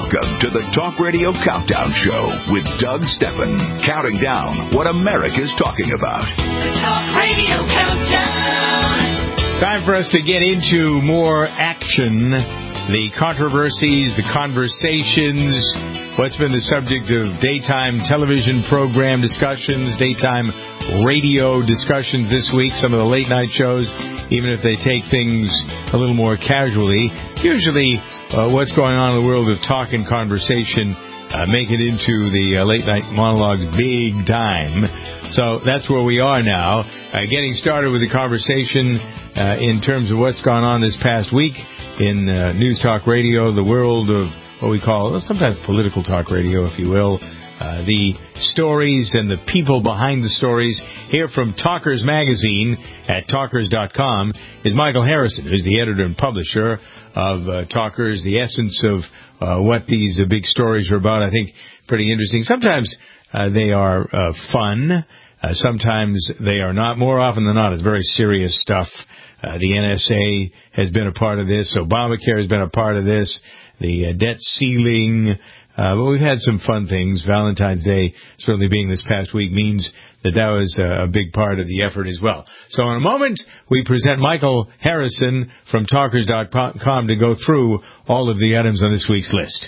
Welcome to the Talk Radio Countdown Show with Doug Steffen, counting down what America's talking about. The Talk Radio Countdown. Time for us to get into more action, the controversies, the conversations, what's been the subject of daytime television program discussions, daytime radio discussions this week, some of the late night shows, even if they take things a little more casually. Usually what's going on in the world of talk and conversation make it into the late night monologue big time. So that's where we are now, getting started with the conversation in terms of what's gone on this past week in News Talk Radio, the world of what we call sometimes political talk radio, if you will. The stories and the people behind the stories. Here from Talkers Magazine at Talkers.com is Michael Harrison, who's the editor and publisher of Talkers. The essence of what these big stories are about, I think, pretty interesting. Sometimes they are fun. Sometimes they are not. More often than not, it's very serious stuff. The NSA has been a part of this. Obamacare has been a part of this. The debt ceiling. But we've had some fun things. Valentine's Day, certainly being this past week, means that was a big part of the effort as well. So in a moment, we present Michael Harrison from Talkers.com to go through all of the items on this week's list.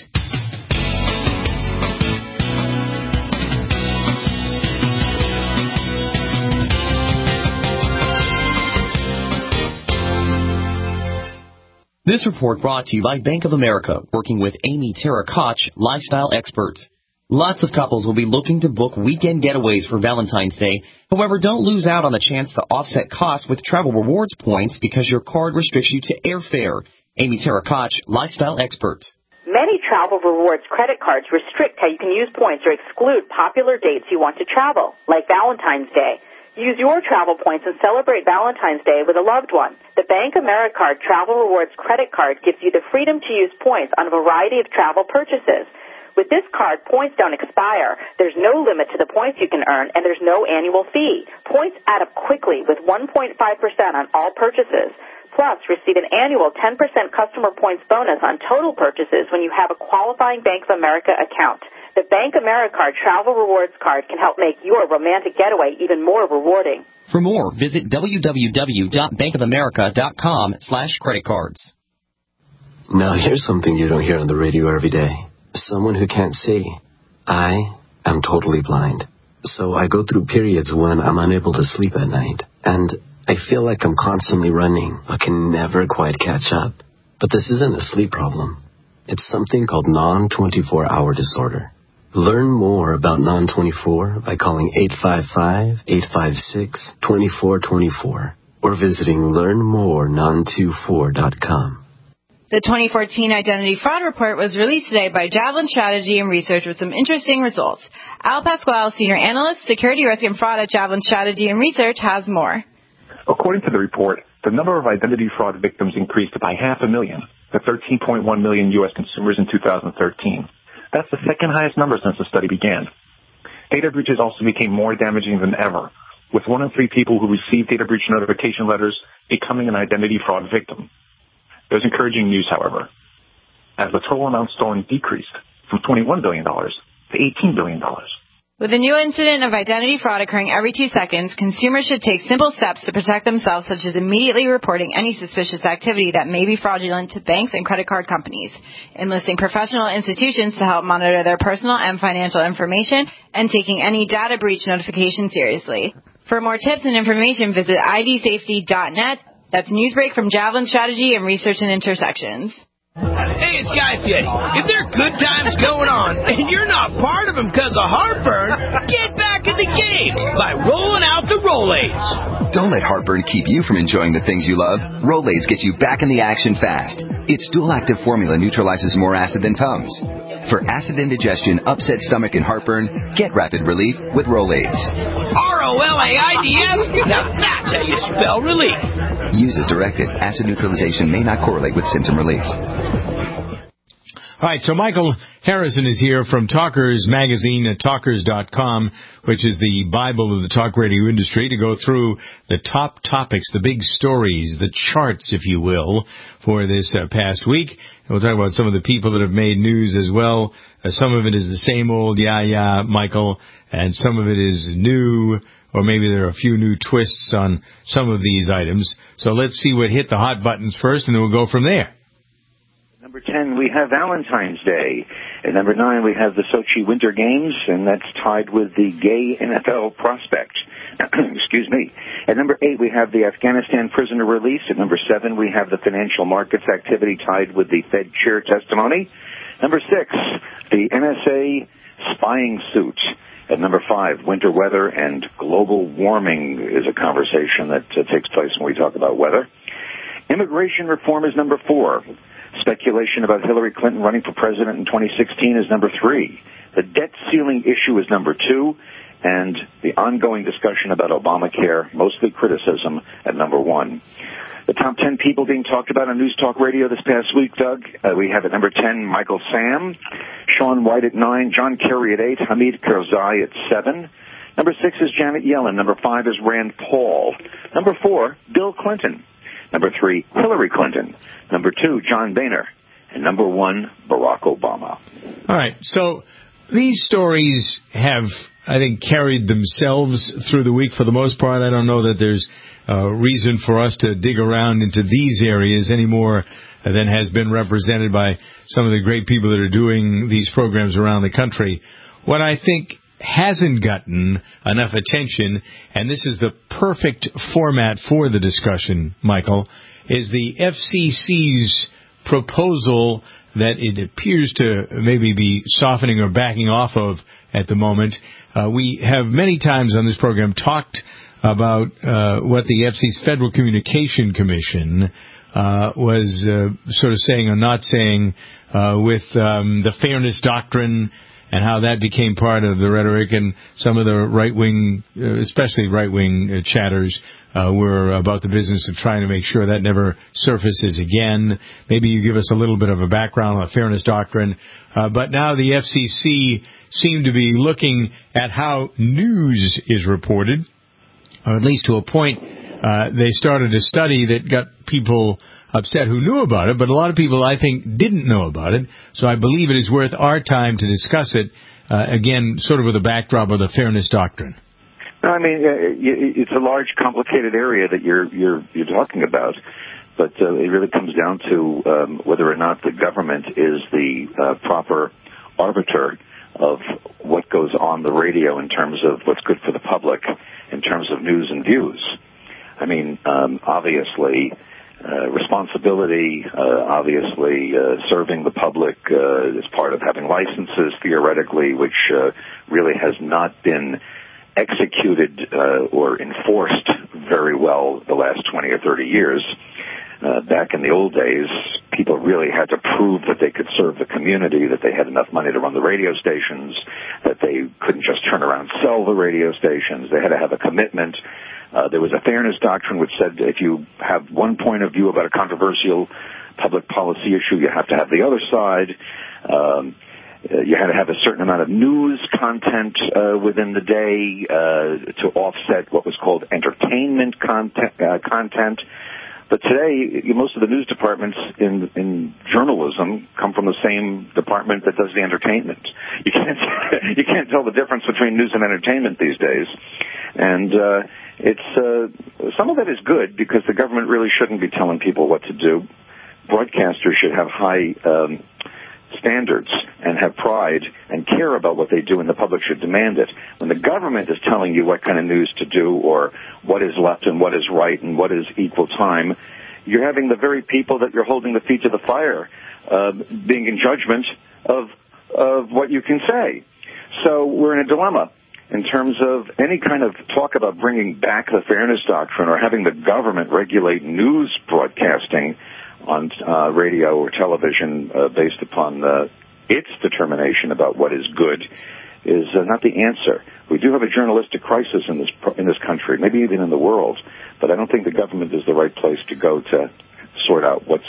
This report brought to you by Bank of America, working with Amy Terrakoch, lifestyle experts. Lots of couples will be looking to book weekend getaways for Valentine's Day. However, don't lose out on the chance to offset costs with travel rewards points because your card restricts you to airfare. Amy Terrakoch, lifestyle expert. Many travel rewards credit cards restrict how you can use points or exclude popular dates you want to travel, like Valentine's Day. Use your travel points and celebrate Valentine's Day with a loved one. The Bank Americard Travel Rewards credit card gives you the freedom to use points on a variety of travel purchases. With this card, points don't expire. There's no limit to the points you can earn, and there's no annual fee. Points add up quickly with 1.5% on all purchases. Plus, receive an annual 10% customer points bonus on total purchases when you have a qualifying Bank of America account. The Bank Americard Travel Rewards card can help make your romantic getaway even more rewarding. For more, visit www.bankofamerica.com/creditcards. Now here's something you don't hear on the radio every day. Someone who can't see. I am totally blind. So I go through periods when I'm unable to sleep at night. And I feel like I'm constantly running, but can never quite catch up. But this isn't a sleep problem. It's something called non-24-hour disorder. Learn more about non-24 by calling 855-856-2424 or visiting learnmore924.com. The 2014 Identity Fraud Report was released today by Javelin Strategy and Research with some interesting results. Al Pasquale, Senior Analyst, Security Risk and Fraud at Javelin Strategy and Research, has more. According to the report, the number of identity fraud victims increased by 500,000 to 13.1 million U.S. consumers in 2013. That's the second highest number since the study began. Data breaches also became more damaging than ever, with 1 in 3 people who received data breach notification letters becoming an identity fraud victim. There's encouraging news, however, as the total amount stolen decreased from $21 billion to $18 billion. With a new incident of identity fraud occurring every 2 seconds, consumers should take simple steps to protect themselves, such as immediately reporting any suspicious activity that may be fraudulent to banks and credit card companies, enlisting professional institutions to help monitor their personal and financial information, and taking any data breach notification seriously. For more tips and information, visit idsafety.net. That's Newsbreak from Javelin Strategy and Research and Intersections. Hey, it's Guy Fieri. If there are good times going on and you're not part of them because of heartburn, get back in the game by rolling out the Rolaids. Don't let heartburn keep you from enjoying the things you love. Rolaids gets you back in the action fast. Its dual-active formula neutralizes more acid than Tums. For acid indigestion, upset stomach, and heartburn, get rapid relief with Rolaids. Rolaids? Now that's how you spell relief. Use as directed. Acid neutralization may not correlate with symptom relief. All right, so Michael Harrison is here from Talkers Magazine at talkers.com, which is the Bible of the talk radio industry, to go through the top topics, the big stories, the charts, if you will, for this past week. We'll talk about some of the people that have made news as well. Some of it is the same old, yeah, Michael, and some of it is new, or maybe there are a few new twists on some of these items. So let's see what hit the hot buttons first, and then we'll go from there. Number 10, we have Valentine's Day. At number 9, we have the Sochi Winter Games, and that's tied with the gay NFL prospect. Excuse me. At number 8, we have the Afghanistan prisoner release. At number 7, we have the financial markets activity tied with the Fed chair testimony. Number 6, the NSA spying suit. At number 5, winter weather and global warming is a conversation that takes place when we talk about weather. Immigration reform is number 4. Speculation about Hillary Clinton running for president in 2016 is number 3. The debt ceiling issue is number 2. And the ongoing discussion about Obamacare, mostly criticism, at number 1. The top 10 people being talked about on News Talk Radio this past week, Doug. We have at number 10, Michael Sam. Shaun White at 9. John Kerry at 8. Hamid Karzai at 7. Number 6 is Janet Yellen. Number 5 is Rand Paul. Number 4, Bill Clinton. Number 3, Hillary Clinton. Number 2, John Boehner. And number 1, Barack Obama. All right. So these stories have, I think, carried themselves through the week for the most part. I don't know that there's reason for us to dig around into these areas any more than has been represented by some of the great people that are doing these programs around the country. What I think hasn't gotten enough attention, and this is the perfect format for the discussion, Michael, is the FCC's proposal that it appears to maybe be softening or backing off of at the moment. We have many times on this program talked about what the FCC's Federal Communication Commission was sort of saying or not saying with the fairness doctrine, and how that became part of the rhetoric, and some of the right-wing, especially right-wing chatters were about the business of trying to make sure that never surfaces again. Maybe you give us a little bit of a background on the fairness doctrine. But now the FCC seem to be looking at how news is reported, or at least to a point. They started a study that got people upset who knew about it, but a lot of people, I think, didn't know about it. So I believe it is worth our time to discuss it, again, sort of with a backdrop of the fairness doctrine. No, I mean, it's a large, complicated area that you're talking about, but it really comes down to whether or not the government is the proper arbiter of what goes on the radio in terms of what's good for the public, in terms of news and views. I mean, obviously, responsibility, obviously, serving the public is part of having licenses, theoretically, which really has not been executed or enforced very well the last 20 or 30 years. Back in the old days, people really had to prove that they could serve the community, that they had enough money to run the radio stations, that they couldn't just turn around and sell the radio stations. They had to have a commitment. There was a fairness doctrine which said if you have one point of view about a controversial public policy issue, you have to have the other side. You had to have a certain amount of news content within the day to offset what was called entertainment content. But today, most of the news departments in journalism come from the same department that does the entertainment. You can't tell the difference between news and entertainment these days. And it's some of that is good because the government really shouldn't be telling people what to do. Broadcasters should have high standards and have pride and care about what they do, and the public should demand it. When the government is telling you what kind of news to do or what is left and what is right and what is equal time, you're having the very people that you're holding the feet to the fire being in judgment of what you can say. So we're in a dilemma in terms of any kind of talk about bringing back the fairness doctrine or having the government regulate news broadcasting on radio or television based upon its determination about what is good is not the answer. We do have a journalistic crisis in this country, maybe even in the world, but I don't think the government is the right place to go to sort out what's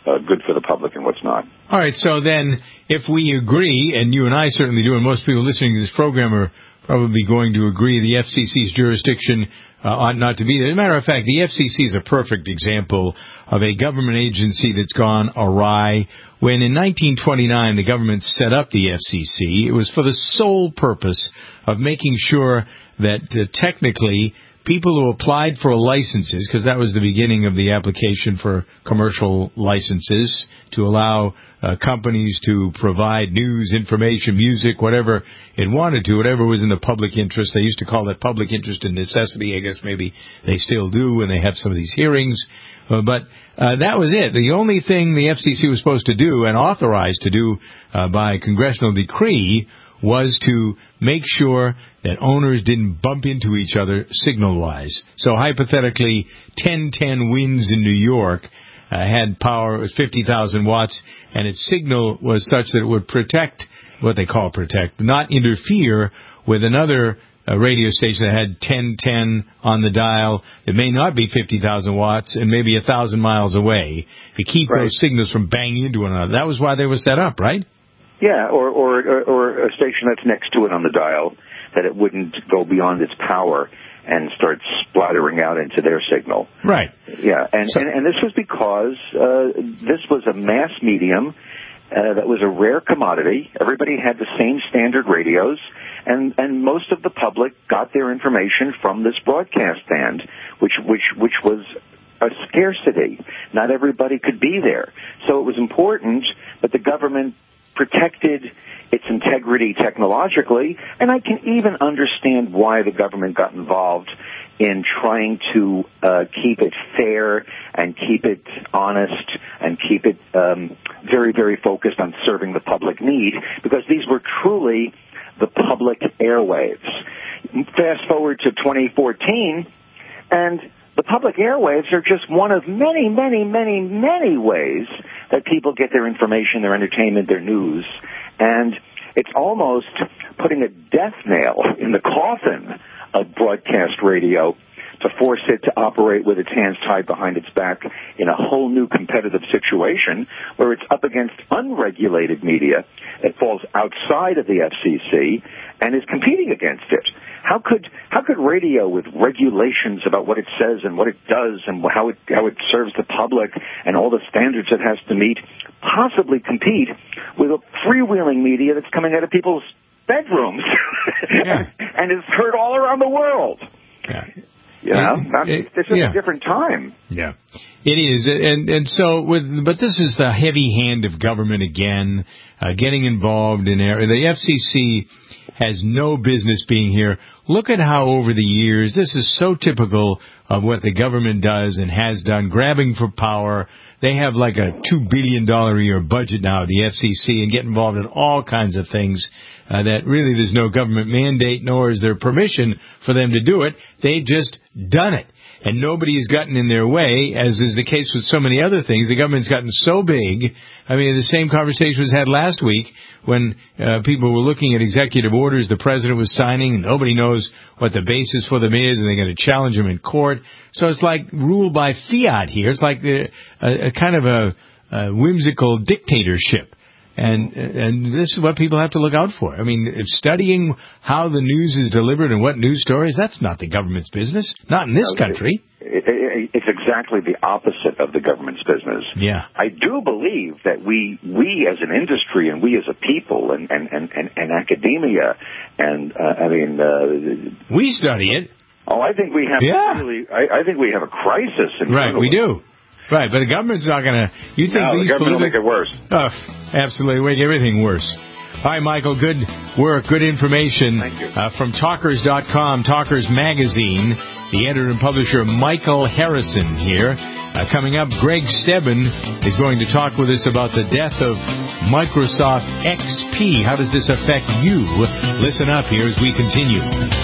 good for the public and what's not. All right, so then if we agree, and you and I certainly do, and most people listening to this program are probably going to agree, the FCC's jurisdiction ought not to be there. As a matter of fact, the FCC is a perfect example of a government agency that's gone awry. When in 1929 the government set up the FCC, it was for the sole purpose of making sure that technically people who applied for licenses, because that was the beginning of the application for commercial licenses to allow companies to provide news, information, music, whatever it wanted to, whatever was in the public interest. They used to call that public interest and necessity. I guess maybe they still do when they have some of these hearings. But that was it. The only thing the FCC was supposed to do and authorized to do by congressional decree was to make sure that owners didn't bump into each other signal-wise. So hypothetically, 1010 Winds in New York had power, it was 50,000 watts, and its signal was such that it would protect, what they call protect, not interfere with another radio station that had 1010 on the dial. It may not be 50,000 watts and maybe 1,000 miles away to keep those signals from banging into one another. That was why they were set up, right? Yeah, or a station that's next to it on the dial, that it wouldn't go beyond its power and start splattering out into their signal. Right. Yeah, and this was because this was a mass medium that was a rare commodity. Everybody had the same standard radios, and most of the public got their information from this broadcast band, which was a scarcity. Not everybody could be there. So it was important that the government protected its integrity technologically, and I can even understand why the government got involved in trying to keep it fair and keep it honest and keep it very, very focused on serving the public need, because these were truly the public airwaves. Fast forward to 2014, and the public airwaves are just one of many, many, many, many ways that people get their information, their entertainment, their news. And it's almost putting a death nail in the coffin of broadcast radio to force it to operate with its hands tied behind its back in a whole new competitive situation where it's up against unregulated media that falls outside of the FCC and is competing against it. How could radio, with regulations about what it says and what it does and how it serves the public and all the standards it has to meet, possibly compete with a freewheeling media that's coming out of people's bedrooms and is heard all around the world? Yeah. You know, this is a different time. Yeah, it is, and so but this is the heavy hand of government again, getting involved in the FCC has no business being here. Look at how over the years, this is so typical of what the government does and has done, grabbing for power. They have like a $2 billion a year budget now, the FCC, and get involved in all kinds of things that really there's no government mandate, nor is there permission for them to do it. They've just done it. And nobody has gotten in their way, as is the case with so many other things. The government's gotten so big. I mean, the same conversation was had last week when people were looking at executive orders the president was signing, and nobody knows what the basis for them is, and they're going to challenge them in court. So it's like rule by fiat here. It's like a kind of a whimsical dictatorship. And this is what people have to look out for. I mean, if studying how the news is delivered and what news stories, that's not the government's business. Not in this country. It's exactly the opposite of the government's business. Yeah. I do believe that we as an industry and we as a people and academia and we study it. Oh, I think we have really. I think we have a crisis. Right, we do. Right, but the government's not going to... You think the government will make it worse. Oh, absolutely, make everything worse. All right, Michael, good work, good information. Thank you. From Talkers.com, Talkers Magazine, the editor and publisher Michael Harrison here. Coming up, Greg Stebbin is going to talk with us about the death of Microsoft XP. How does this affect you? Listen up here as we continue.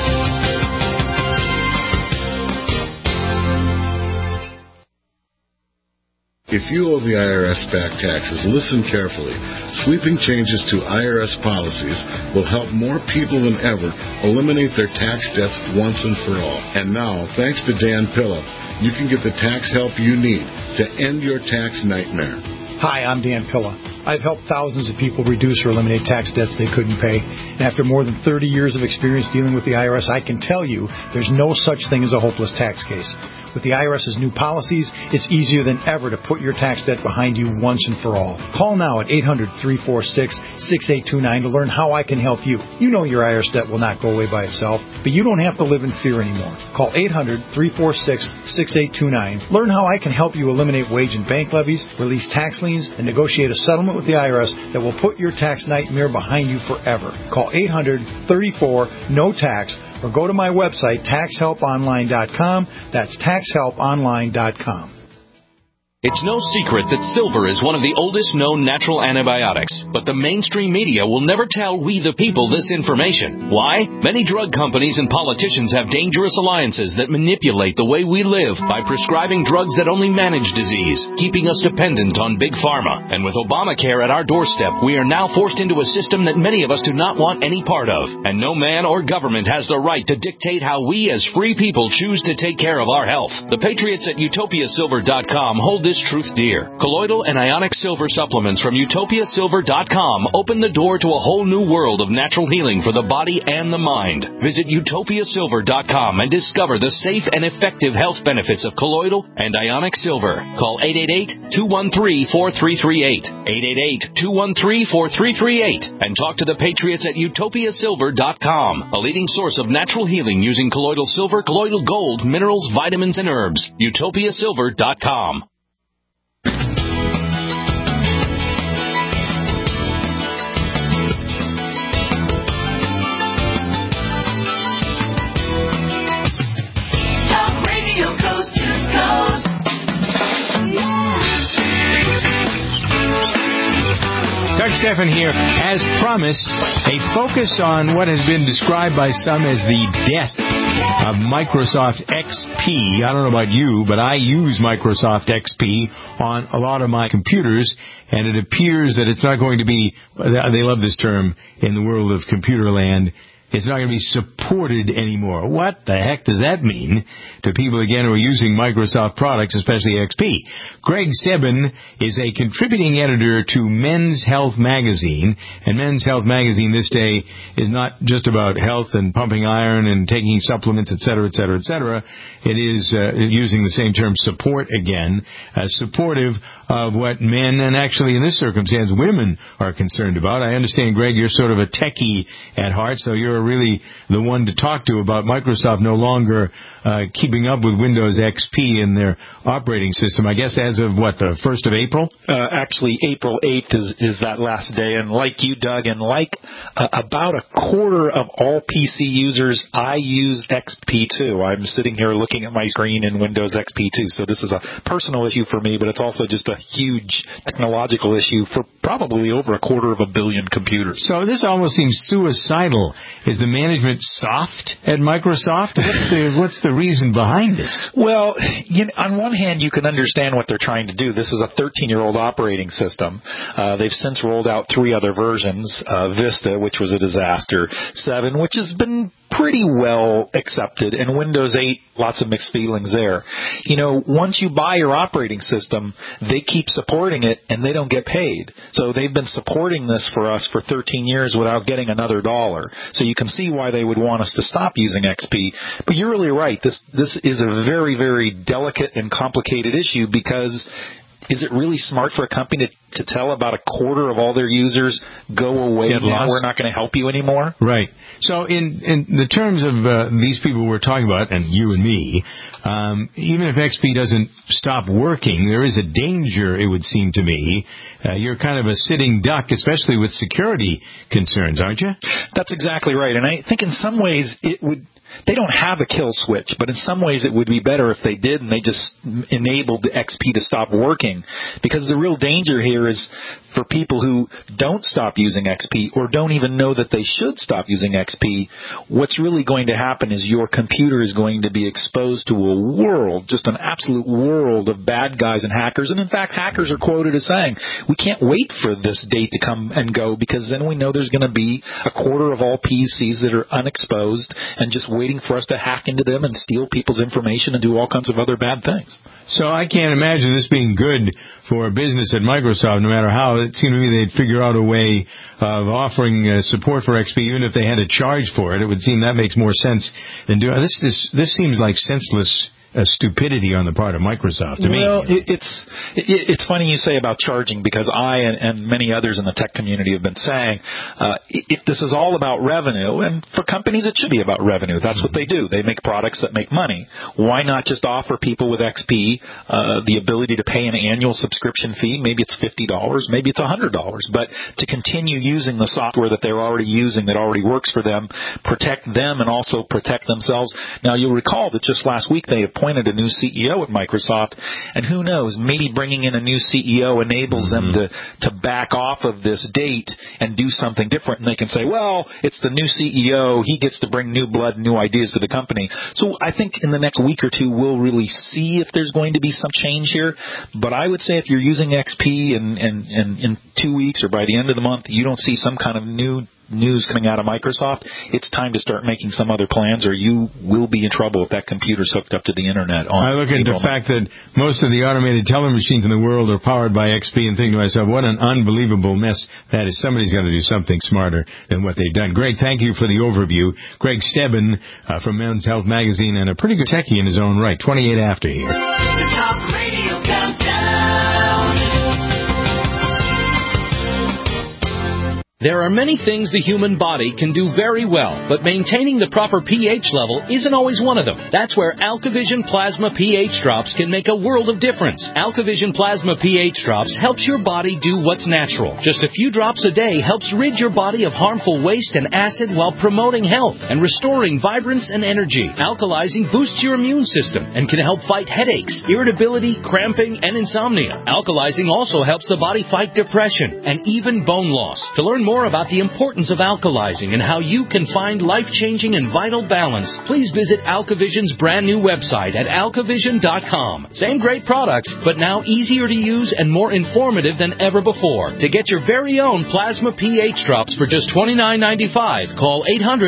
If you owe the IRS back taxes, listen carefully. Sweeping changes to IRS policies will help more people than ever eliminate their tax debts once and for all. And now, thanks to Dan Pilla, you can get the tax help you need to end your tax nightmare. Hi, I'm Dan Pilla. I've helped thousands of people reduce or eliminate tax debts they couldn't pay. And after more than 30 years of experience dealing with the IRS, I can tell you there's no such thing as a hopeless tax case. With the IRS's new policies, it's easier than ever to put your tax debt behind you once and for all. Call now at 800-346-6829 to learn how I can help you. You know your IRS debt will not go away by itself, but you don't have to live in fear anymore. Call 800-346-6829. Learn how I can help you eliminate wage and bank levies, release tax liens, and negotiate a settlement with the IRS that will put your tax nightmare behind you forever. Call 800-34-NO-TAX or go to my website, taxhelponline.com. That's taxhelponline.com. It's no secret that silver is one of the oldest known natural antibiotics, but the mainstream media will never tell we the people this information. Why? Many drug companies and politicians have dangerous alliances that manipulate the way we live by prescribing drugs that only manage disease, keeping us dependent on big pharma. And with Obamacare at our doorstep, we are now forced into a system that many of us do not want any part of. And no man or government has the right to dictate how we as free people choose to take care of our health. The patriots at utopiasilver.com hold this truth dear. Colloidal and ionic silver supplements from utopiasilver.com open the door to a whole new world of natural healing for the body and the mind. Visit utopiasilver.com and discover the safe and effective health benefits of colloidal and ionic silver. Call 888-213-4338. 888-213-4338 and talk to the patriots at utopiasilver.com, a leading source of natural healing using colloidal silver, colloidal gold, minerals, vitamins, and herbs. utopiasilver.com. Doug Stephan here. As promised, a focus on what has been described by some as the death of Microsoft XP. I don't know about you, but I use Microsoft XP on a lot of my computers, and it appears that it's not going to be, they love this term in the world of computer land, it's not going to be supported anymore. What the heck does that mean to people, again, who are using Microsoft products, especially XP? Greg Stebben is a contributing editor to Men's Health Magazine, and Men's Health Magazine this day is not just about health and pumping iron and taking supplements, etc., etc., etc. It is using the same term, support again, supportive of what men, and actually in this circumstance, women are concerned about. I understand, Greg, you're sort of a techie at heart, so you're really the one to talk to about Microsoft no longer keeping up with Windows XP in their operating system. I guess as of, what, the 1st of April? Actually, April 8th is that last day. And like you, Doug, and like about a quarter of all PC users, I use XP too. I'm sitting here looking at my screen in Windows XP too. So this is a personal issue for me, but it's also just a huge technological issue for probably over a quarter of a billion computers. So this almost seems suicidal. Is the management soft at Microsoft? What's the reason behind this? Well, on one hand, you can understand what they're trying to do. This is a 13-year-old operating system. They've since rolled out 3 other versions. Vista, which was a disaster. 7, which has been pretty well accepted. And Windows 8, lots of mixed feelings there. Once you buy your operating system, they keep supporting it, and they don't get paid. So they've been supporting this for us for 13 years without getting another dollar. So you can see why they would want us to stop using XP. But you're really right. This is a very, very delicate and complicated issue, because is it really smart for a company to tell about a quarter of all their users, go away now, we're not going to help you anymore? Right. So in the terms of these people we're talking about, and you and me, even if XP doesn't stop working, there is a danger, it would seem to me. You're kind of a sitting duck, especially with security concerns, aren't you? That's exactly right. And I think in some ways they don't have a kill switch, but in some ways it would be better if they did and they just enabled the XP to stop working. Because the real danger here is for people who don't stop using XP or don't even know that they should stop using XP, what's really going to happen is your computer is going to be exposed to a world, just an absolute world of bad guys and hackers. And in fact, hackers are quoted as saying, we can't wait for this date to come and go, because then we know there's going to be a quarter of all PCs that are unexposed and just waiting waiting for us to hack into them and steal people's information and do all kinds of other bad things. So I can't imagine this being good for a business at Microsoft, no matter how. It seemed to me they'd figure out a way of offering support for XP, even if they had to charge for it. It would seem that makes more sense than doing this. This seems like senseless stupidity on the part of Microsoft to me. Well, it's funny you say about charging, because I and many others in the tech community have been saying if this is all about revenue, and for companies it should be about revenue. That's what they do. They make products that make money. Why not just offer people with XP the ability to pay an annual subscription fee? Maybe it's $50, maybe it's $100, but to continue using the software that they're already using that already works for them, protect them and also protect themselves. Now, you'll recall that just last week they appointed a new CEO at Microsoft, and who knows, maybe bringing in a new CEO enables them to back off of this date and do something different, and they can say, well, it's the new CEO, he gets to bring new blood and new ideas to the company. So I think in the next week or two we'll really see if there's going to be some change here, but I would say if you're using XP and in 2 weeks or by the end of the month you don't see some kind of new news coming out of Microsoft, it's time to start making some other plans, or you will be in trouble if that computer's hooked up to the internet. I look at the fact that most of the automated teller machines in the world are powered by XP and think to myself, what an unbelievable mess that is. Somebody's got to do something smarter than what they've done. Greg, thank you for the overview. Greg Stebbin from Men's Health Magazine, and a pretty good techie in his own right. 28 after here. The Talk Radio Countdown. There are many things the human body can do very well, but maintaining the proper pH level isn't always one of them. That's where AlkaVision Plasma pH Drops can make a world of difference. AlkaVision Plasma pH Drops helps your body do what's natural. Just a few drops a day helps rid your body of harmful waste and acid while promoting health and restoring vibrance and energy. Alkalizing boosts your immune system and can help fight headaches, irritability, cramping, and insomnia. Alkalizing also helps the body fight depression and even bone loss. To learn more about the importance of alkalizing and how you can find life-changing and vital balance, please visit AlkaVision's brand new website at alkavision.com. Same great products, but now easier to use and more informative than ever before. To get your very own Plasma pH Drops for just $29.95, call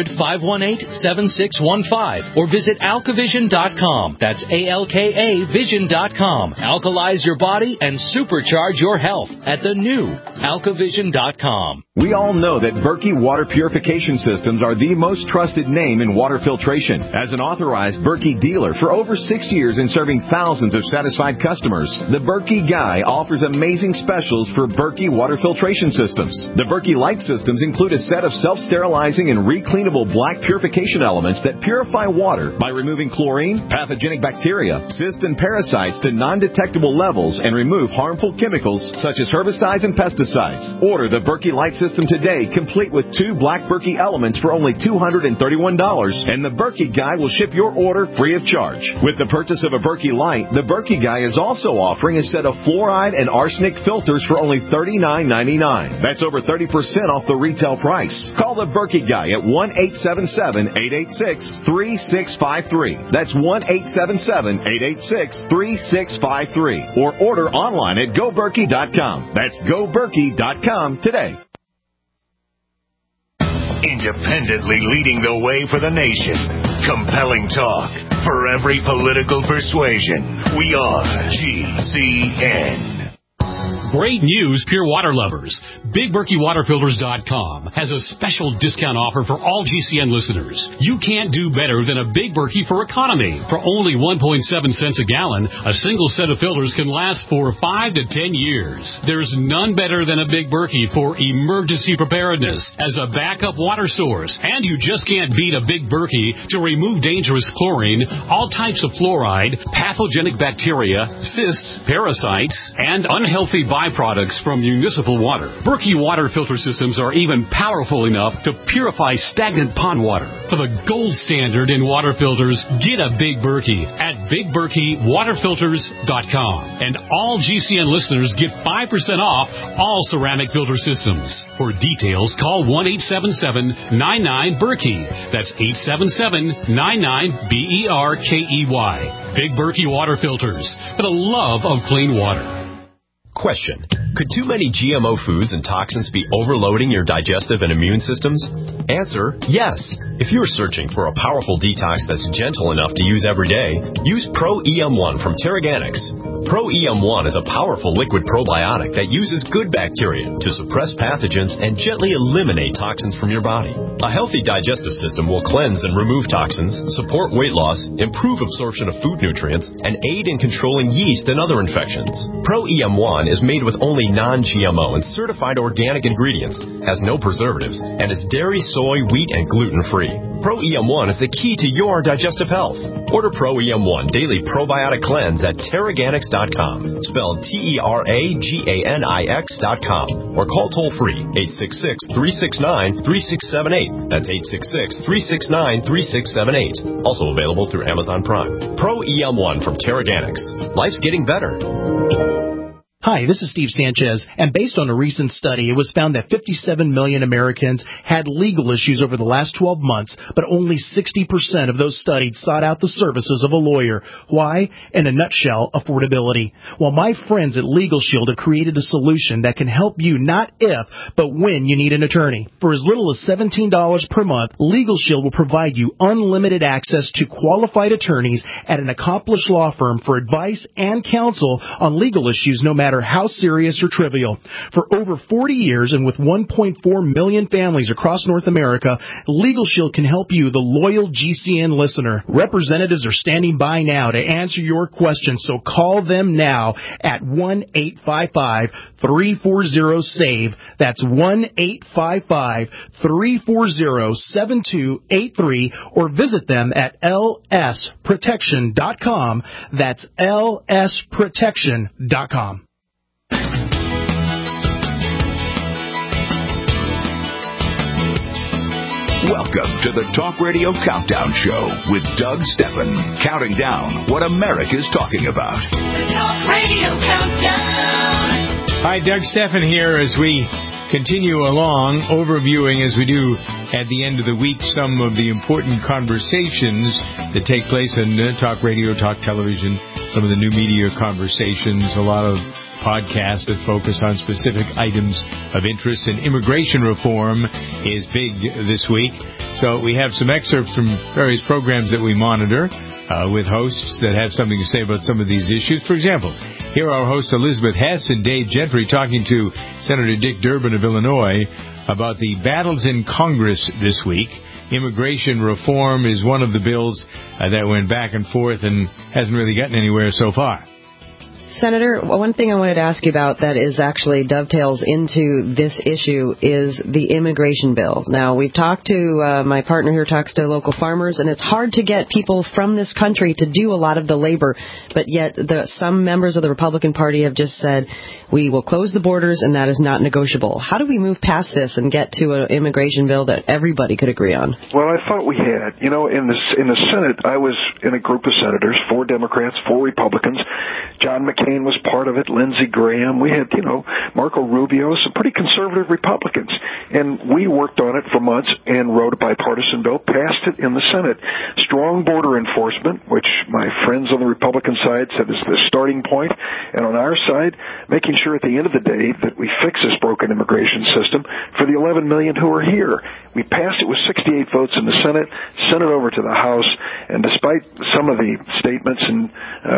800-518-7615 or visit alkavision.com. That's ALKA Vision.com. Alkalize your body and supercharge your health at the new alkavision.com. We all know that Berkey Water Purification Systems are the most trusted name in water filtration. As an authorized Berkey dealer for over 6 years and serving thousands of satisfied customers, the Berkey Guy offers amazing specials for Berkey Water Filtration Systems. The Berkey Light Systems include a set of self-sterilizing and recleanable black purification elements that purify water by removing chlorine, pathogenic bacteria, cysts, and parasites to non-detectable levels and remove harmful chemicals such as herbicides and pesticides. Order the Berkey Light System today, complete with 2 black Berkey elements for only $231, and the Berkey Guy will ship your order free of charge. With the purchase of a Berkey Light, the Berkey Guy is also offering a set of fluoride and arsenic filters for only $39.99. That's over 30% off the retail price. Call the Berkey Guy at 1-877-886-3653. That's 1-877-886-3653. Or order online at GoBerkey.com. That's GoBerkey.com today. Independently leading the way for the nation. Compelling talk for every political persuasion. We are GCN. Great news, pure water lovers. BigBerkeyWaterFilters.com has a special discount offer for all GCN listeners. You can't do better than a Big Berkey for economy. For only 1.7 cents a gallon, a single set of filters can last for 5 to 10 years. There's none better than a Big Berkey for emergency preparedness as a backup water source. And you just can't beat a Big Berkey to remove dangerous chlorine, all types of fluoride, pathogenic bacteria, cysts, parasites, and unhealthy byproducts from municipal water. Berkey water filter systems are even powerful enough to purify stagnant pond water. For the gold standard in water filters, get a Big Berkey at BigBerkeyWaterFilters.com. And all GCN listeners get 5% off all ceramic filter systems. For details, call 1-877-99-BERKEY. That's 877-99-BERKEY. Big Berkey Water Filters, for the love of clean water. Question. Could too many GMO foods and toxins be overloading your digestive and immune systems? Answer, yes. If you're searching for a powerful detox that's gentle enough to use every day, use Pro-EM1 from Terraganics. Pro-EM1 is a powerful liquid probiotic that uses good bacteria to suppress pathogens and gently eliminate toxins from your body. A healthy digestive system will cleanse and remove toxins, support weight loss, improve absorption of food nutrients, and aid in controlling yeast and other infections. Pro-EM1 is made with only non-GMO and certified organic ingredients, has no preservatives, and is dairy, soy, wheat, and gluten-free. Pro-EM1 is the key to your digestive health. Order Pro-EM1 Daily Probiotic Cleanse at Terraganics.com, spelled Terraganix.com, or call toll-free 866-369-3678. That's 866-369-3678. Also available through Amazon Prime. Pro-EM1 from Terraganics. Life's getting better. Hi, this is Steve Sanchez, and based on a recent study, it was found that 57 million Americans had legal issues over the last 12 months, but only 60% of those studied sought out the services of a lawyer. Why? In a nutshell, affordability. Well, my friends at Legal Shield have created a solution that can help you not if, but when you need an attorney. For as little as $17 per month, Legal Shield will provide you unlimited access to qualified attorneys at an accomplished law firm for advice and counsel on legal issues no matter how serious or trivial. For over 40 years and with 1.4 million families across North America, Legal Shield can help you, the loyal GCN listener. Representatives are standing by now to answer your questions, so call them now at 1-855-340-SAVE. That's 1-855-340-7283, or visit them at lsprotection.com. That's lsprotection.com. Welcome to the Talk Radio Countdown Show with Doug Steffen, counting down what America's talking about. The Talk Radio Countdown. Hi, Doug Steffen here as we continue along, overviewing as we do at the end of the week some of the important conversations that take place in Talk Radio, Talk Television, some of the new media conversations, a lot of podcasts that focus on specific items of interest, and immigration reform is big this week. So we have some excerpts from various programs that we monitor with hosts that have something to say about some of these issues. For example, here are our hosts Elizabeth Hess and Dave Gentry talking to Senator Dick Durbin of Illinois about the battles in Congress this week. Immigration reform is one of the bills that went back and forth and hasn't really gotten anywhere so far. Senator, one thing I wanted to ask you about that is actually dovetails into this issue is the immigration bill. Now, we've talked to, my partner here talks to local farmers, and it's hard to get people from this country to do a lot of the labor, but yet some members of the Republican Party have just said, we will close the borders, and that is not negotiable. How do we move past this and get to an immigration bill that everybody could agree on? Well, I thought we had. You know, in the Senate, I was in a group of senators, 4 Democrats, 4 Republicans. John McCain was part of it, Lindsey Graham. We had, Marco Rubio, some pretty conservative Republicans. And we worked on it for months and wrote a bipartisan bill, passed it in the Senate. Strong border enforcement, which my friends on the Republican side said is the starting point. And on our side, making sure at the end of the day that we fix this broken immigration system for the 11 million who are here. We passed it with 68 votes in the Senate, sent it over to the House, and despite some of the statements, and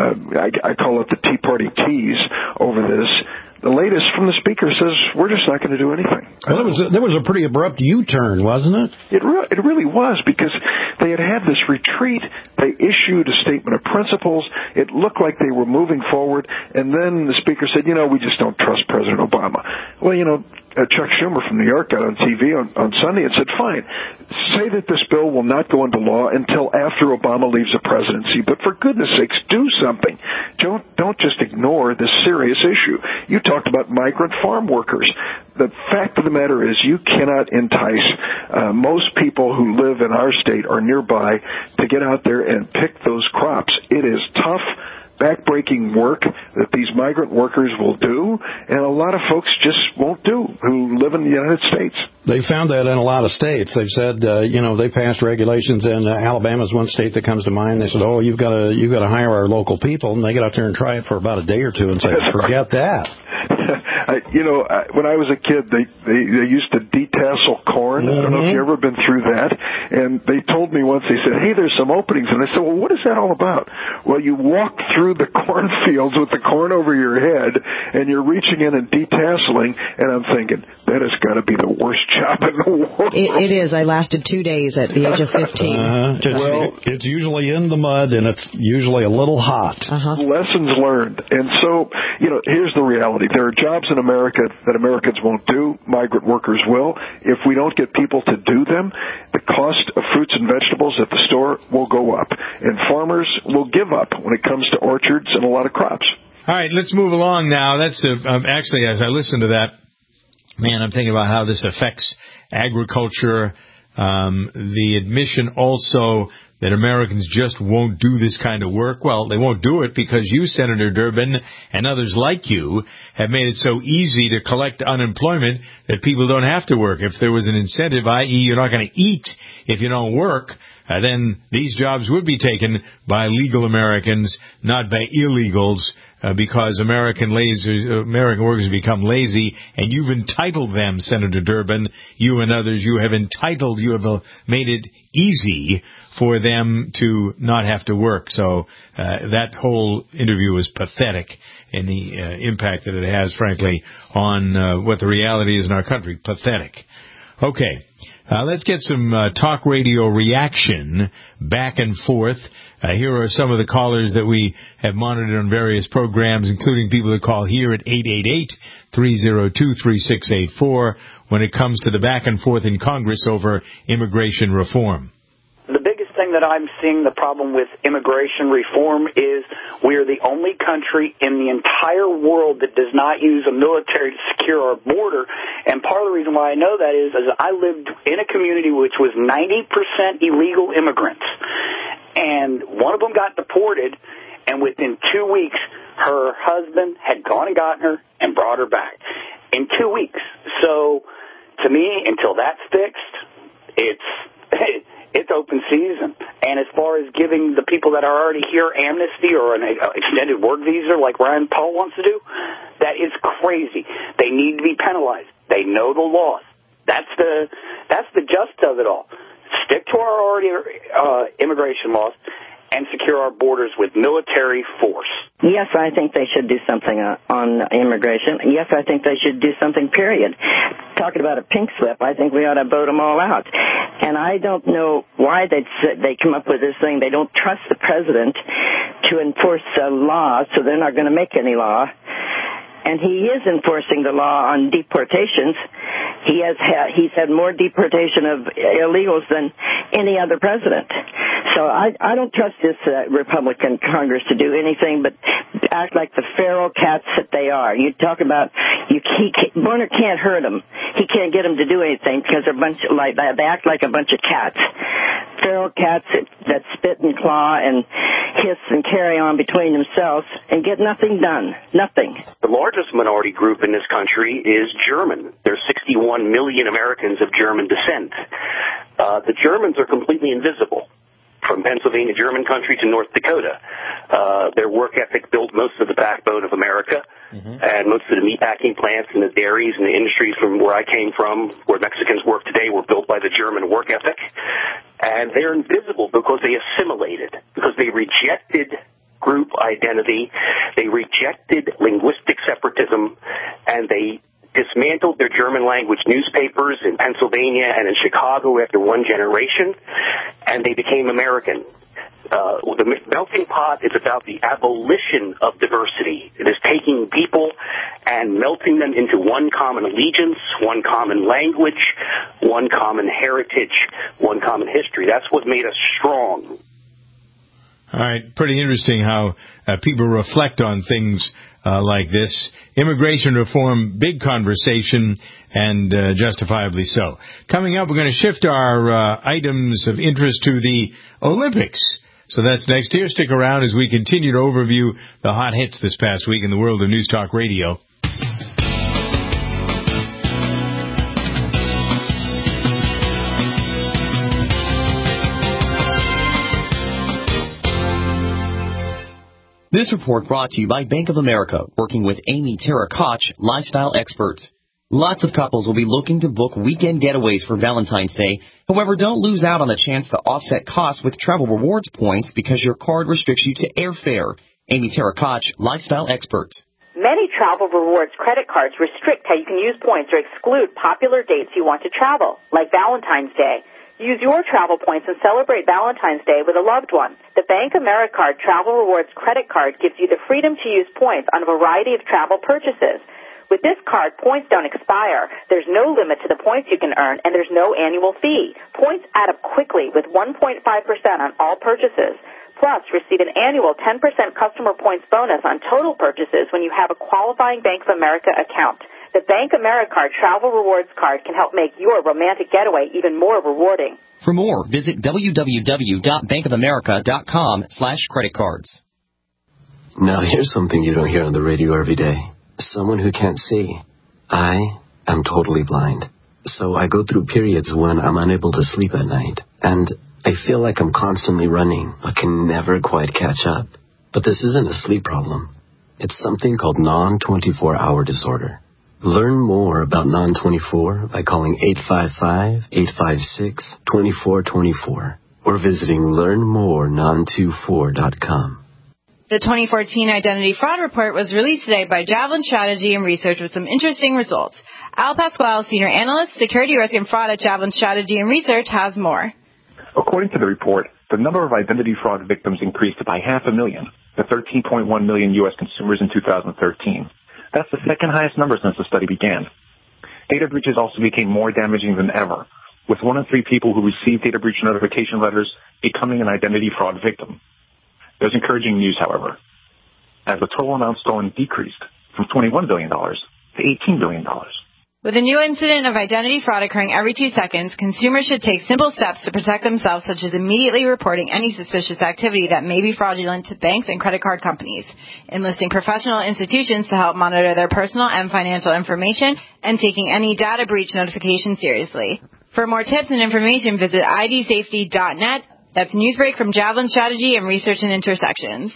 I call it the Tea Party tease over this, the latest from the Speaker says we're just not going to do anything. Well, there was a pretty abrupt U-turn, wasn't it? It really was, because they had this retreat. They issued a statement of principles. It looked like they were moving forward, and then the Speaker said, we just don't trust President Obama. Well, Chuck Schumer from New York got on TV on Sunday and said, fine, say that this bill will not go into law until after Obama leaves the presidency, but for goodness sakes, do something. Don't just ignore this serious issue. You talked about migrant farm workers. The fact of the matter is you cannot entice most people who live in our state or nearby to get out there and pick those crops. It is tough, backbreaking work that these migrant workers will do, and a lot of folks just won't do who live in the United States. They found that in a lot of states. They've said, they passed regulations, and Alabama's one state that comes to mind. They said, you've got to hire our local people, and they get out there and try it for about a day or two and say, forget that. When I was a kid, they used to detassel corn. I don't know if you've ever been through that. And they told me once, they said, hey, there's some openings. And I said, well, what is that all about? Well, you walk through the cornfields with the corn over your head, and you're reaching in and detasseling. And I'm thinking, that has got to be the worst job in the world. It is. I lasted 2 days at the age of 15. Well, it's usually in the mud, and it's usually a little hot. Lessons learned. And so, here's the reality. There are jobs in America that Americans won't do. Migrant workers will. If we don't get people to do them, the cost of fruits and vegetables at the store will go up. And farmers will give up when it comes to orchards and a lot of crops. All right, let's move along now. That's actually, as I listen to that, man, I'm thinking about how this affects agriculture. The admission also that Americans just won't do this kind of work. Well, they won't do it because you, Senator Durbin, and others like you have made it so easy to collect unemployment that people don't have to work. If there was an incentive, i.e. you're not going to eat if you don't work, then these jobs would be taken by legal Americans, not by illegals, because American workers become lazy, and you've entitled them, Senator Durbin, you and others, you have made it easy for them to not have to work. So that whole interview was pathetic in the impact that it has, frankly, on what the reality is in our country. Pathetic. Okay. Let's get some talk radio reaction back and forth. Here are some of the callers that we have monitored on various programs, including people that call here at 888-302-3684 when it comes to the back and forth in Congress over immigration reform. The biggest thing that I'm seeing the problem with immigration reform is we are the only country in the entire world that does not use a military to secure our border. And part of the reason why I know that is I lived in a community which was 90% illegal immigrants. And one of them got deported, and within 2 weeks, her husband had gone and gotten her and brought her back. In 2 weeks. So, to me, until that's fixed, it's open season. And as far as giving the people that are already here amnesty or an extended work visa like Rand Paul wants to do, that is crazy. They need to be penalized. They know the laws. That's the gist of it all. Stick to our already immigration laws and secure our borders with military force. Yes, I think they should do something on immigration. Yes, I think they should do something, period. Talking about a pink slip, I think we ought to vote them all out. And I don't know why they come up with this thing. They don't trust the president to enforce the law, so they're not going to make any law. And he is enforcing the law on deportations. He's had more deportation of illegals than any other president. So I don't trust this Republican Congress to do anything but act like the feral cats that they are. You talk about Warner can't hurt them. He can't get them to do anything because they act like a bunch of cats. Feral cats that spit and claw and hiss and carry on between themselves and get nothing done. Nothing. The largest minority group in this country is German. There's 61 million Americans of German descent. The Germans are completely invisible. From Pennsylvania, German country, to North Dakota. Their work ethic built most of the backbone of America, and most of the meatpacking plants and the dairies and the industries from where I came from, where Mexicans work today, were built by the German work ethic. And they're invisible because they assimilated, because they rejected group identity, they rejected linguistic separatism, and they dismantled their German language newspapers in Pennsylvania and in Chicago after one generation, and they became American. The melting pot is about the abolition of diversity. It is taking people and melting them into one common allegiance, one common language, one common heritage, one common history. That's what made us strong. All right, pretty interesting how people reflect on things like this. Immigration reform, big conversation, and justifiably so. Coming up, we're going to shift our items of interest to the Olympics. So that's next here. Stick around as we continue to overview the hot hits this past week in the world of News Talk Radio. This report brought to you by Bank of America, working with Amy Tara Koch, lifestyle experts. Lots of couples will be looking to book weekend getaways for Valentine's Day. However, don't lose out on the chance to offset costs with travel rewards points because your card restricts you to airfare. Amy Tara Koch, lifestyle expert. Many travel rewards credit cards restrict how you can use points or exclude popular dates you want to travel, like Valentine's Day. Use your travel points and celebrate Valentine's Day with a loved one. The Bank Americard Travel Rewards credit card gives you the freedom to use points on a variety of travel purchases. With this card, points don't expire. There's no limit to the points you can earn, and there's no annual fee. Points add up quickly with 1.5% on all purchases. Plus, receive an annual 10% customer points bonus on total purchases when you have a qualifying Bank of America account. The Bank Americard Travel Rewards card can help make your romantic getaway even more rewarding. For more, visit www.bankofamerica.com/creditcards. Now here's something you don't hear on the radio every day. Someone who can't see. I am totally blind. So I go through periods when I'm unable to sleep at night. And I feel like I'm constantly running, but can never quite catch up. But this isn't a sleep problem. It's something called non-24-hour disorder. Learn more about non-24 by calling 855-856-2424 or visiting learnmorenon24.com. The 2014 Identity Fraud Report was released today by Javelin Strategy and Research with some interesting results. Al Pasquale, Senior Analyst, Security Risk and Fraud at Javelin Strategy and Research, has more. According to the report, the number of identity fraud victims increased by 500,000 to 13.1 million U.S. consumers in 2013. That's the second highest number since the study began. Data breaches also became more damaging than ever, with 1 in 3 people who received data breach notification letters becoming an identity fraud victim. There's encouraging news, however, as the total amount stolen decreased from $21 billion to $18 billion. With a new incident of identity fraud occurring every 2 seconds, consumers should take simple steps to protect themselves, such as immediately reporting any suspicious activity that may be fraudulent to banks and credit card companies, enlisting professional institutions to help monitor their personal and financial information, and taking any data breach notification seriously. For more tips and information, visit idsafety.net. That's Newsbreak from Javelin Strategy and Research and Intersections.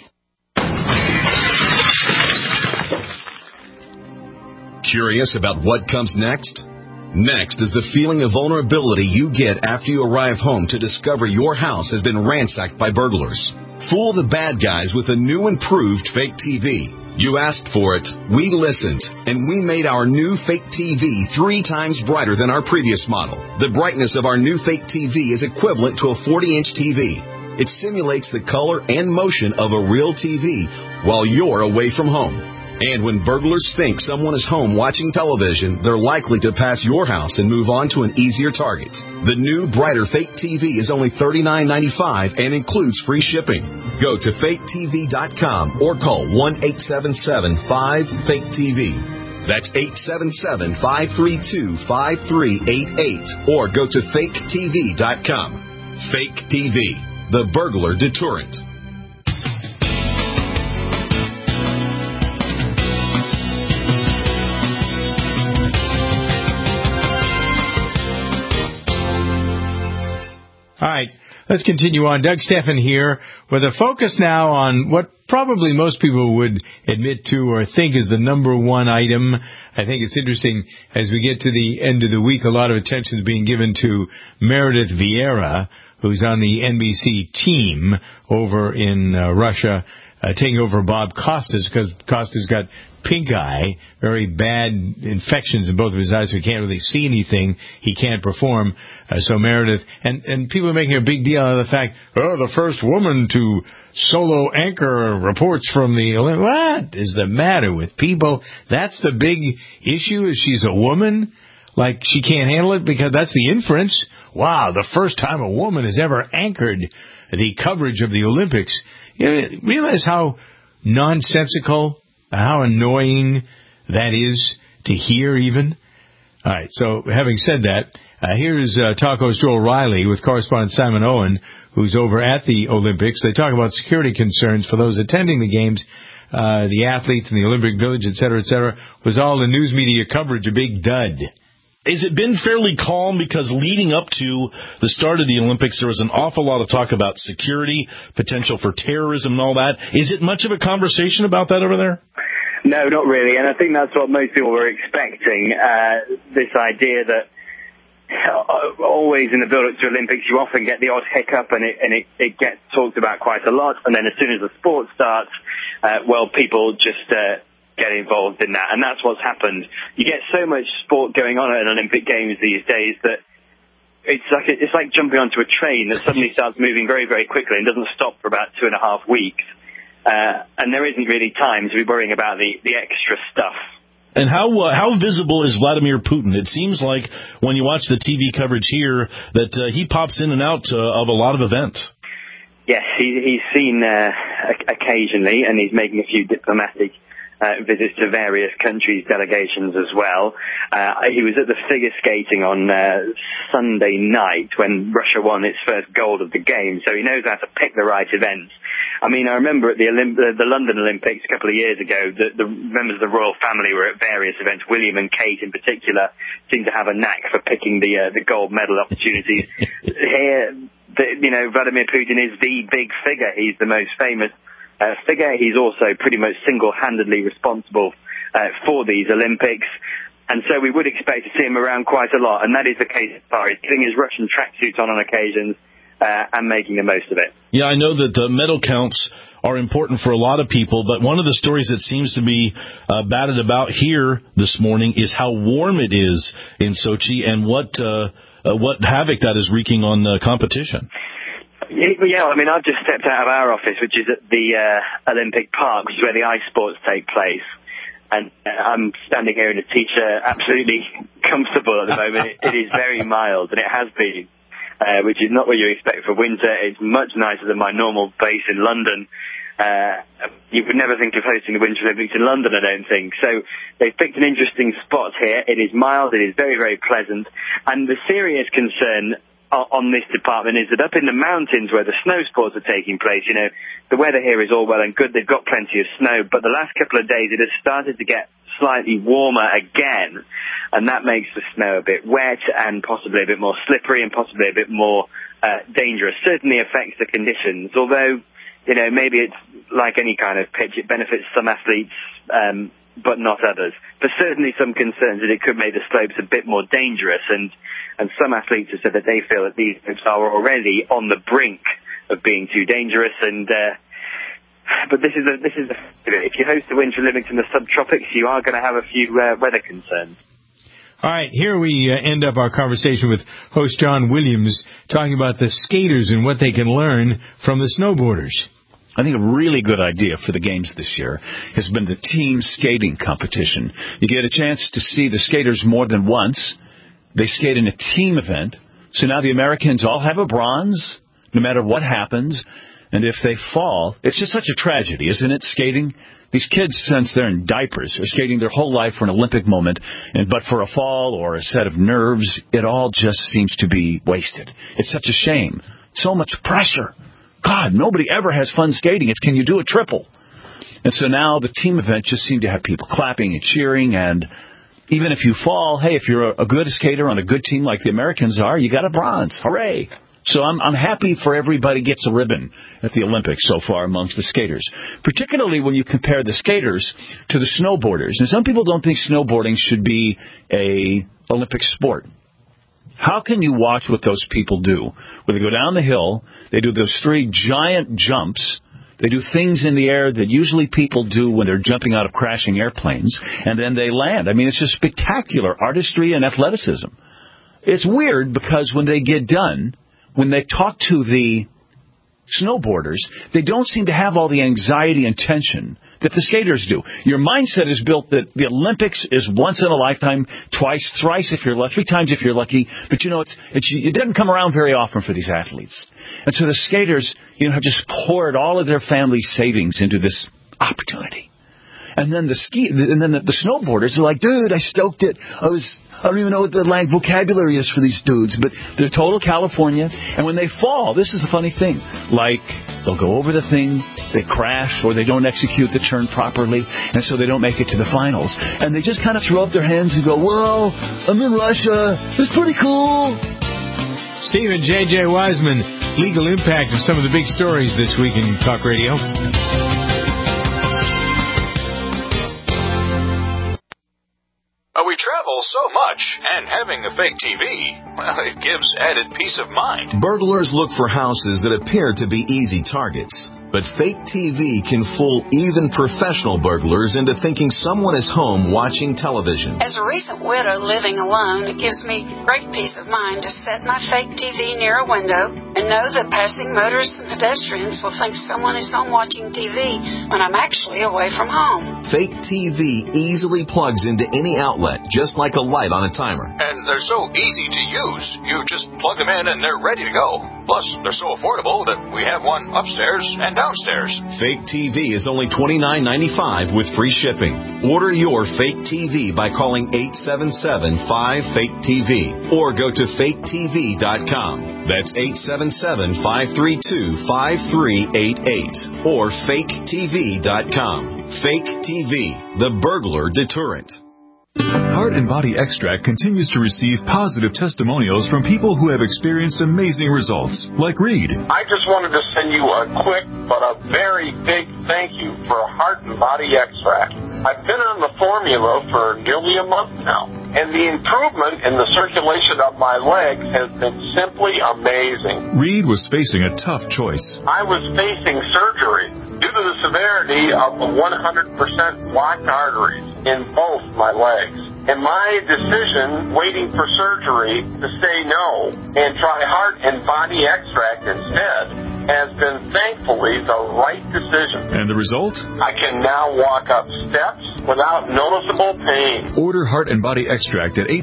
Curious about what comes next? Next is the feeling of vulnerability you get after you arrive home to discover your house has been ransacked by burglars. Fool the bad guys with a new improved fake TV. You asked for it, we listened, and we made our new fake TV 3 times brighter than our previous model. The brightness of our new fake TV is equivalent to a 40-inch TV. It simulates the color and motion of a real TV while you're away from home. And when burglars think someone is home watching television, they're likely to pass your house and move on to an easier target. The new, brighter fake TV is only $39.95 and includes free shipping. Go to faketv.com or call 1-877-5-FAKE-TV. That's 877-532-5388 or go to faketv.com. Fake TV, the burglar deterrent. All right, let's continue on. Doug Steffen here with a focus now on what probably most people would admit to or think is the number one item. I think it's interesting as we get to the end of the week, a lot of attention is being given to Meredith Vieira, who's on the NBC team over in Russia, taking over Bob Costas because Costas got pink eye, very bad infections in both of his eyes, so he can't really see anything. He can't perform. So Meredith, and people are making a big deal out of the fact, the first woman to solo anchor reports from the Olympics. What is the matter with people? That's the big issue, is she's a woman? Like she can't handle it because that's the inference. Wow, the first time a woman has ever anchored the coverage of the Olympics. You realize how nonsensical, how annoying that is to hear even? All right, so having said that, here's Talk Host Joel Riley with correspondent Simon Owen, who's over at the Olympics. They talk about security concerns for those attending the games, the athletes in the Olympic Village, et cetera, was all the news media coverage a big dud. Has it been fairly calm? Because leading up to the start of the Olympics, there was an awful lot of talk about security, potential for terrorism and all that. Is it much of a conversation about that over there? No, not really. And I think that's what most people were expecting, this idea that always in the build-up to Olympics, you often get the odd hiccup and it gets talked about quite a lot. And then as soon as the sport starts, people just get involved in that. And that's what's happened. You get so much sport going on at an Olympic Games these days that it's like jumping onto a train that suddenly starts moving very, very quickly and doesn't stop for about 2.5 weeks. And there isn't really time to be worrying about the extra stuff. And how visible is Vladimir Putin? It seems like when you watch the TV coverage here that he pops in and out of a lot of events. Yes, he's seen occasionally, and he's making a few diplomatic visits to various countries' delegations as well. He was at the figure skating on Sunday night when Russia won its first gold of the game, so he knows how to pick the right events. I mean, I remember at the London Olympics a couple of years ago, the members of the royal family were at various events. William and Kate in particular seemed to have a knack for picking the gold medal opportunities. Here, Vladimir Putin is the big figure. He's the most famous figure. He's also pretty much single-handedly responsible for these Olympics. And so we would expect to see him around quite a lot. And that is the case as far as getting his Russian tracksuits on occasions and making the most of it. Yeah, I know that the medal counts are important for a lot of people, but one of the stories that seems to be batted about here this morning is how warm it is in Sochi and what havoc that is wreaking on competition. Yeah, I mean, I've just stepped out of our office, which is at the Olympic Park, which is where the ice sports take place. And I'm standing here in a T-shirt, absolutely comfortable at the moment. It is very mild, and it has been, which is not what you expect for winter. It's much nicer than my normal base in London. You would never think of hosting the Winter Olympics in London, I don't think. So they've picked an interesting spot here. It is mild. It is very, very pleasant. And the serious concern on this department is that up in the mountains where the snow sports are taking place, the weather here is all well and good. They've got plenty of snow, but the last couple of days it has started to get slightly warmer again, and that makes the snow a bit wet and possibly a bit more slippery and possibly a bit more dangerous. Certainly affects the conditions, although, maybe it's like any kind of pitch. It benefits some athletes, but not others. There's certainly some concerns that it could make the slopes a bit more dangerous, and some athletes have said that they feel that these slopes are already on the brink of being too dangerous. But this is if you host the Winter Olympics in the subtropics, you are going to have a few weather concerns. All right, here we end up our conversation with host John Williams talking about the skaters and what they can learn from the snowboarders. I think a really good idea for the Games this year has been the team skating competition. You get a chance to see the skaters more than once. They skate in a team event. So now the Americans all have a bronze, no matter what happens. And if they fall, it's just such a tragedy, isn't it, skating? These kids, since they're in diapers, are skating their whole life for an Olympic moment. But for a fall or a set of nerves, it all just seems to be wasted. It's such a shame. So much pressure. God, nobody ever has fun skating. It's can you do a triple? And so now the team event just seemed to have people clapping and cheering. And even if you fall, hey, if you're a good skater on a good team like the Americans are, you got a bronze. Hooray. So I'm happy for everybody gets a ribbon at the Olympics so far amongst the skaters, particularly when you compare the skaters to the snowboarders. And some people don't think snowboarding should be a Olympic sport. How can you watch what those people do? When they go down the hill, they do those 3 giant jumps. They do things in the air that usually people do when they're jumping out of crashing airplanes, and then they land. I mean, it's just spectacular artistry and athleticism. It's weird because when they get done, when they talk to the snowboarders, they don't seem to have all the anxiety and tension that the skaters do. Your mindset is built that the Olympics is once in a lifetime, twice, thrice if you're lucky, 3 times if you're lucky. But, it doesn't come around very often for these athletes. And so the skaters, have just poured all of their family savings into this opportunity. And then the snowboarders are like, dude, I stoked it. I don't even know what the vocabulary is for these dudes, but they're total California. And when they fall, this is the funny thing. Like, they'll go over the thing, They crash or they don't execute the turn properly, and so they don't make it to the finals. And they just kind of throw up their hands and go, well, I'm in Russia. It's pretty cool. Stephen J.J. Wiseman, legal impact of some of the big stories this week in Talk Radio. We travel so much, and having a fake TV, well, it gives added peace of mind. Burglars look for houses that appear to be easy targets. But fake TV can fool even professional burglars into thinking someone is home watching television. As a recent widow living alone, it gives me great peace of mind to set my fake TV near a window and know that passing motorists and pedestrians will think someone is home watching TV when I'm actually away from home. Fake TV easily plugs into any outlet, just like a light on a timer. And they're so easy to use. You just plug them in and they're ready to go. Plus, they're so affordable that we have one upstairs and downstairs. Fake TV is only $29.95 with free shipping. Order your fake TV by calling 877-5FAKE-TV or go to faketv.com. That's 877-532-5388 or faketv.com. Fake TV, the burglar deterrent. Heart and Body Extract continues to receive positive testimonials from people who have experienced amazing results, like Reed. I just wanted to send you a quick but a very big thank you for Heart and Body Extract. I've been on the formula for nearly a month now, and the improvement in the circulation of my legs has been simply amazing. Reed was facing a tough choice. I was facing surgery due to the severity of the 100% blocked arteries in both my legs. And my decision, waiting for surgery, to say no and try Heart and Body Extract instead, has been thankfully the right decision. And the result? I can now walk up steps without noticeable pain. Order Heart and Body Extract at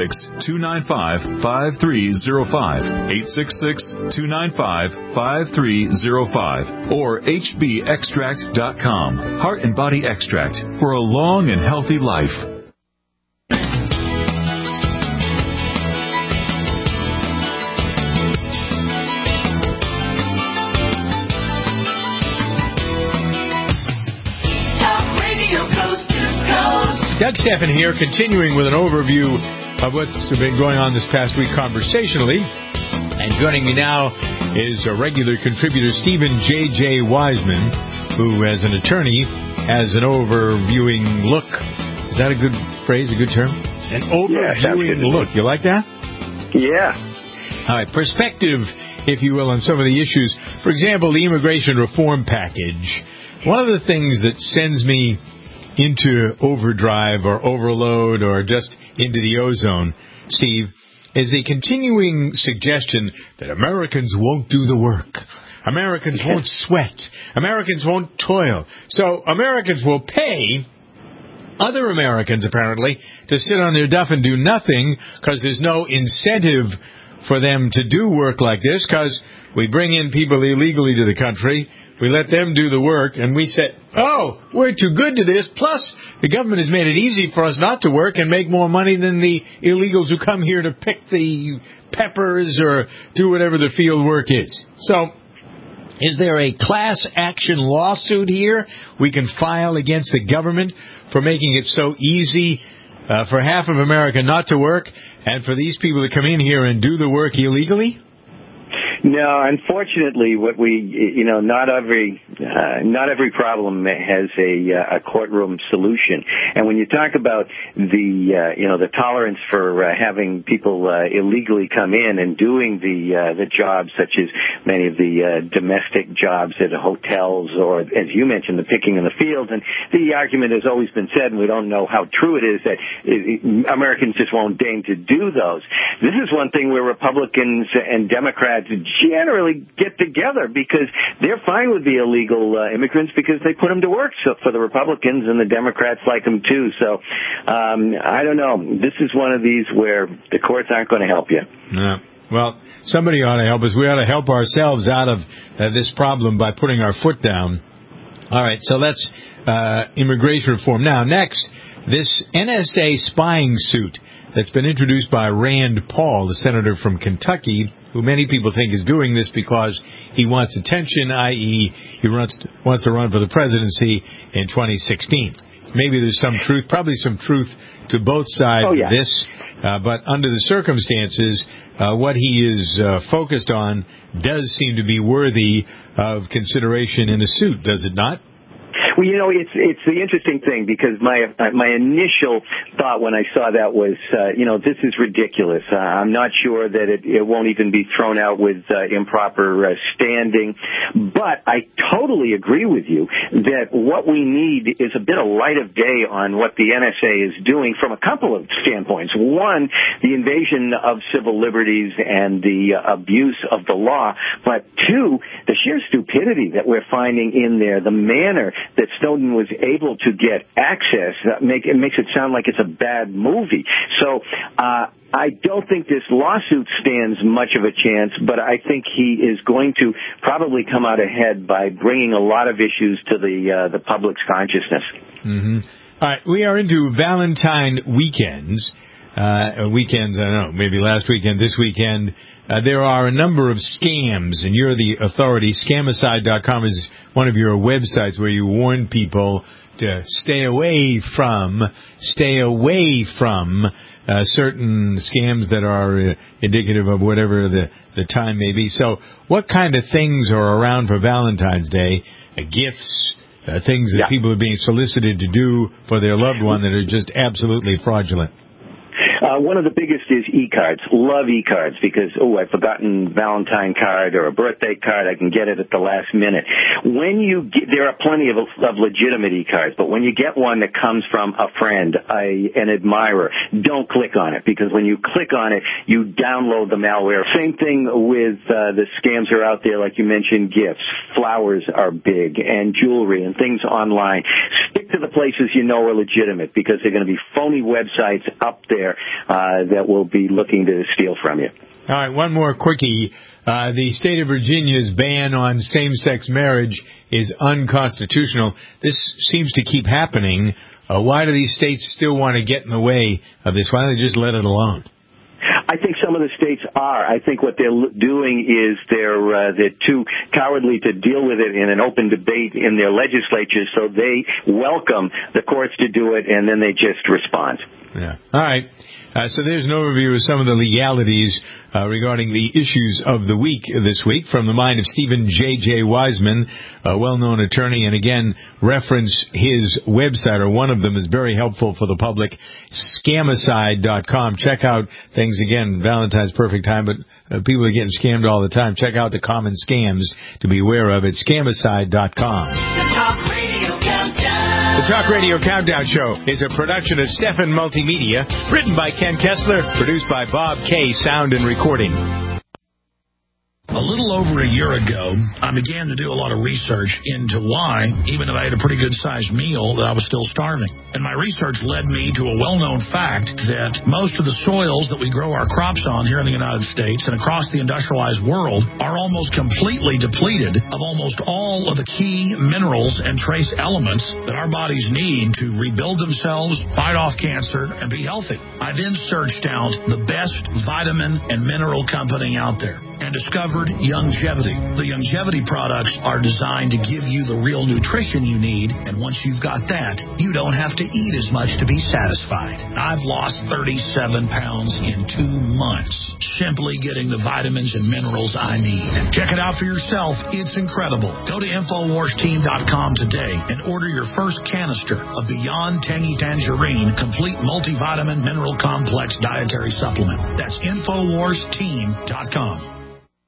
866-295-5305, 866-295-5305, or hbextract.com. Heart and Body Extract for a long and healthy life. Doug Stephan here, continuing with an overview of what's been going on this past week conversationally. And joining me now is a regular contributor, Stephen J.J. Wiseman, who, as an attorney, has an overviewing look. Is that a good phrase, a good term? An overviewing look. You like that? Yeah. All right, perspective, if you will, on some of the issues. For example, the immigration reform package. One of the things that sends me into overdrive or overload or just into the ozone, Steve, is the continuing suggestion that Americans won't do the work. Americans won't sweat. Americans won't toil. So Americans will pay other Americans, apparently, to sit on their duff and do nothing because there's no incentive for them to do work like this because we bring in people illegally to the country. We let them do the work, and we said, oh, we're too good to this. Plus, the government has made it easy for us not to work and make more money than the illegals who come here to pick the peppers or do whatever the field work is. So, is there a class action lawsuit here we can file against the government for making it so easy for half of America not to work and for these people to come in here and do the work illegally? No, unfortunately, not every problem has a courtroom solution. And when you talk about the tolerance for having people illegally come in and doing the jobs, such as many of the domestic jobs at hotels, or as you mentioned, the picking in the fields, and the argument has always been said, and we don't know how true it is, that Americans just won't deign to do those. This is one thing where Republicans and Democrats generally get together because they're fine with the illegal immigrants because they put them to work for the Republicans, and the Democrats like them too. So I don't know. This is one of these where the courts aren't going to help you. No. Well, somebody ought to help us. We ought to help ourselves out of this problem by putting our foot down. All right, so that's immigration reform. Now, next, this NSA spying suit that's been introduced by Rand Paul, the senator from Kentucky, who many people think is doing this because he wants attention, i.e., he wants to run for the presidency in 2016. Maybe there's some truth, probably some truth to both sides of this, but under the circumstances, what he is focused on does seem to be worthy of consideration in a suit, does it not? Well, it's the interesting thing because my initial thought when I saw that was, this is ridiculous. I'm not sure that it won't even be thrown out with improper standing. But I totally agree with you that what we need is a bit of light of day on what the NSA is doing from a couple of standpoints. One, the invasion of civil liberties and the abuse of the law. But two, the sheer stupidity that we're finding in there, the manner that Snowden was able to get access, it makes it sound like it's a bad movie. So I don't think this lawsuit stands much of a chance, but I think he is going to probably come out ahead by bringing a lot of issues to the public's consciousness. Mm-hmm. All right, we are into Valentine weekends. I don't know, maybe last weekend, this weekend. There are a number of scams, and you're the authority. Scamicide.com is one of your websites where you warn people to stay away from certain scams that are indicative of whatever the time may be. So what kind of things are around for Valentine's Day? Gifts, things that people are being solicited to do for their loved one that are just absolutely fraudulent. One of the biggest is e-cards. Love e-cards because, I've forgotten Valentine card or a birthday card. I can get it at the last minute. There are plenty of legitimate e-cards, but when you get one that comes from a friend, an admirer, don't click on it because when you click on it, you download the malware. Same thing with the scams are out there, like you mentioned, gifts. Flowers are big and jewelry and things online. Stick to the places you know are legitimate because they're going to be phony websites up there that will be looking to steal from you. All right, one more quickie. The state of Virginia's ban on same-sex marriage is unconstitutional. This seems to keep happening. Why do these states still want to get in the way of this? Why don't they just let it alone? I think some of the states are. I think what they're doing is they're too cowardly to deal with it in an open debate in their legislatures, so they welcome the courts to do it, and then they just respond. Yeah. All right. So there's an overview of some of the legalities regarding the issues of the week this week from the mind of Stephen J.J. Wiseman, a well-known attorney. And again, reference his website, or one of them is very helpful for the public, Scamicide.com. Check out things, again, Valentine's perfect time, but people are getting scammed all the time. Check out the common scams to be aware of at Scamicide.com. The Talk Radio Countdown Show is a production of Stefan Multimedia, written by Ken Kessler, produced by Bob K. Sound and Recording. A little over a year ago, I began to do a lot of research into why, even if I had a pretty good-sized meal, that I was still starving. And my research led me to a well-known fact that most of the soils that we grow our crops on here in the United States and across the industrialized world are almost completely depleted of almost all of the key minerals and trace elements that our bodies need to rebuild themselves, fight off cancer, and be healthy. I then searched out the best vitamin and mineral company out there and discovered Youngevity. The Youngevity products are designed to give you the real nutrition you need, and once you've got that, you don't have to eat as much to be satisfied. I've lost 37 pounds in 2 months, simply getting the vitamins and minerals I need. Check it out for yourself. It's incredible. Go to InfoWarsTeam.com today and order your first canister of Beyond Tangy Tangerine Complete Multivitamin Mineral Complex Dietary Supplement. That's InfoWarsTeam.com.